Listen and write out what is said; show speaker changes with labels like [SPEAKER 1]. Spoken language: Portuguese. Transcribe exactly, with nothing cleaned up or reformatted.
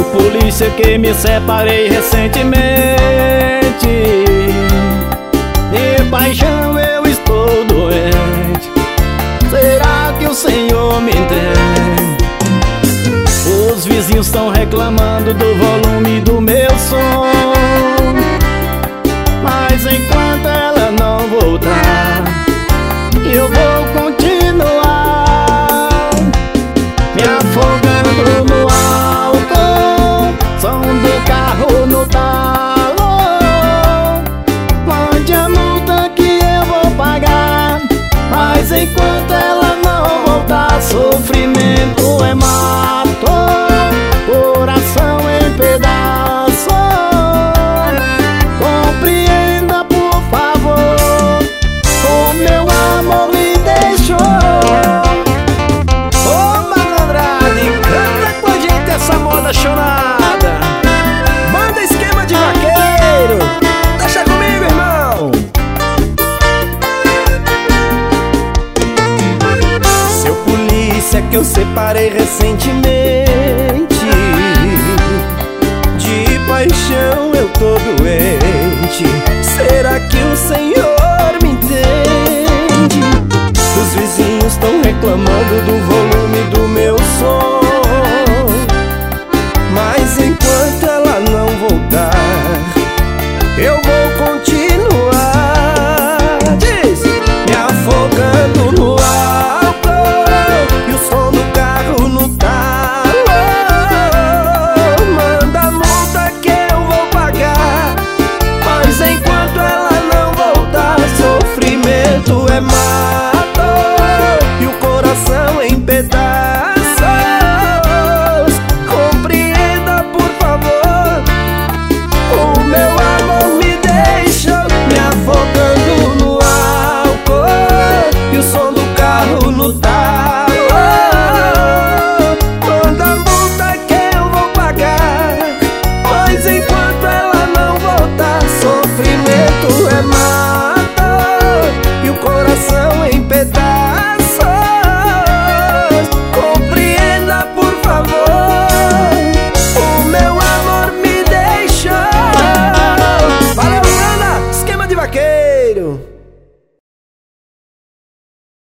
[SPEAKER 1] polícia que me separei recentemente. De paixão eu estou doente. Será que o Senhor me entende? Os vizinhos estão reclamando do volume do meu som, mas enquanto ela não voltar, eu vou continuar me afogando no álcool, som do carro no talo. Mande a multa que eu vou pagar, mas enquanto ela não voltar, sofrimento é mato, coração em pedaços. Compreenda, por favor, o meu amor me deixou.
[SPEAKER 2] Ô malandrade, canta com a gente essa moda chorada. Manda esquema de vaqueiro. Deixa comigo, irmão. Seu polícia que eu separei recentemente. De paixão eu tô doente. Será que o Senhor me entende? Os vizinhos estão reclamando do